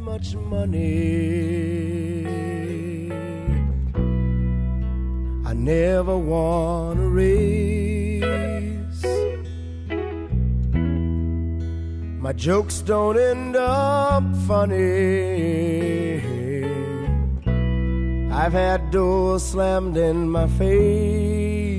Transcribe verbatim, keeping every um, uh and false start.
much money, I never want a raise. My jokes don't end up funny. I've had doors slammed in my face.